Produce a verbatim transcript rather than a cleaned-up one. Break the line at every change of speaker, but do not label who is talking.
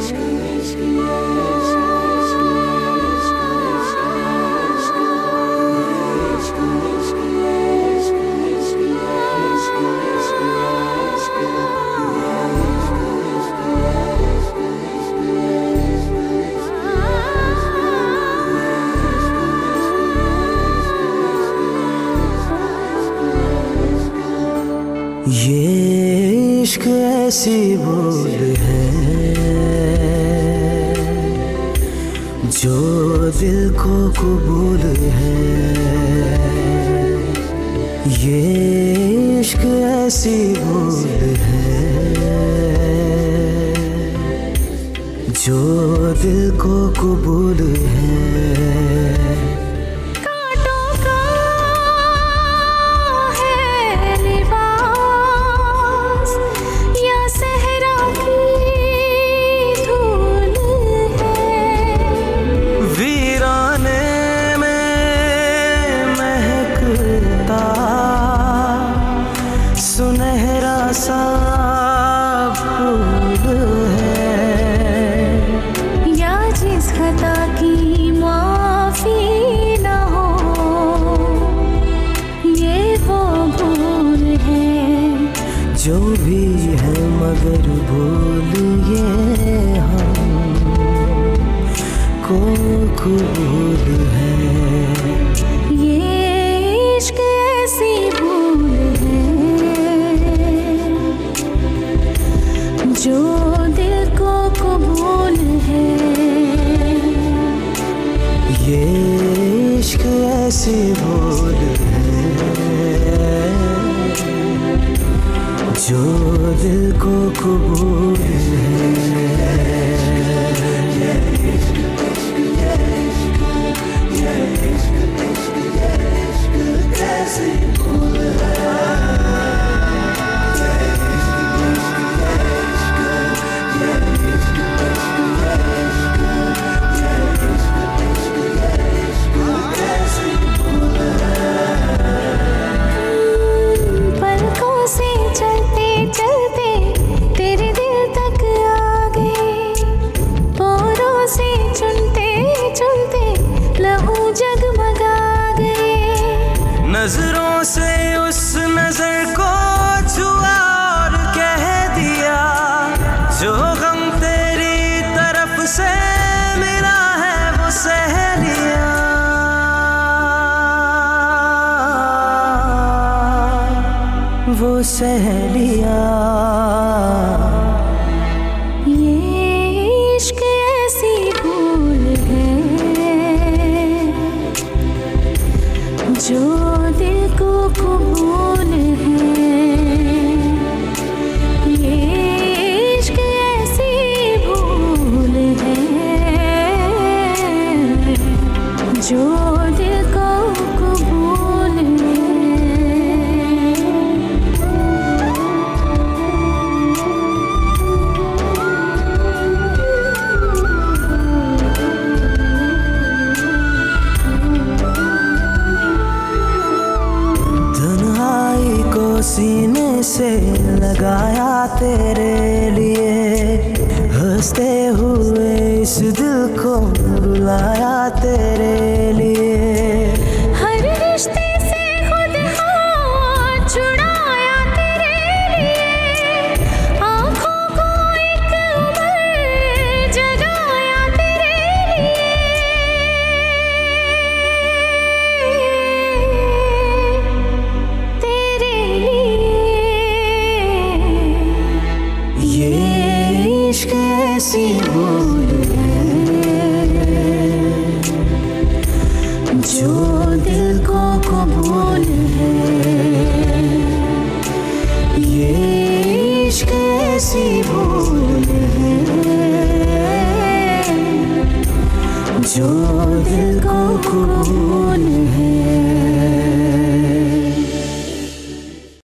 ये इश्क ऐसी बोल है जो दिल को कबूल है। ये इश्क ऐसी बोल है जो दिल को कबूल है। सुनहरा सा फूल है
या जिस खता की माफी न हो, ये वो भूल है
जो भी है मगर भूलिए हम को कबूल है।
ये इश्क ऐसी भूल जो दिल को कबूल है।
ये इश्क ऐसी भूल है जो दिल को कबूल है। नजरों से उस नजर को छुआ और कह दिया जो गम तेरी तरफ से मिला है वो सह लिया। वो सह लिया।
ये इश्क ऐसी भूल है जो दिल को कबूल है। ये इश्क ऐसी भूल है जो दिल को कबूल है।
सीने से लगाया तेरे लिए, हंसते हुए इस दिल को रुलाया तेरे लिए।
हर रिश्ते से खुद हाथ छुड़ाया तेरे लिए, आँखों को एक उम्र जगाया तेरे लिए। तेरे
ये इश्क ऐसी भूल है जो दिल को कबूल है। ये इश्क ऐसी भूल है जो दिल को कबूल है।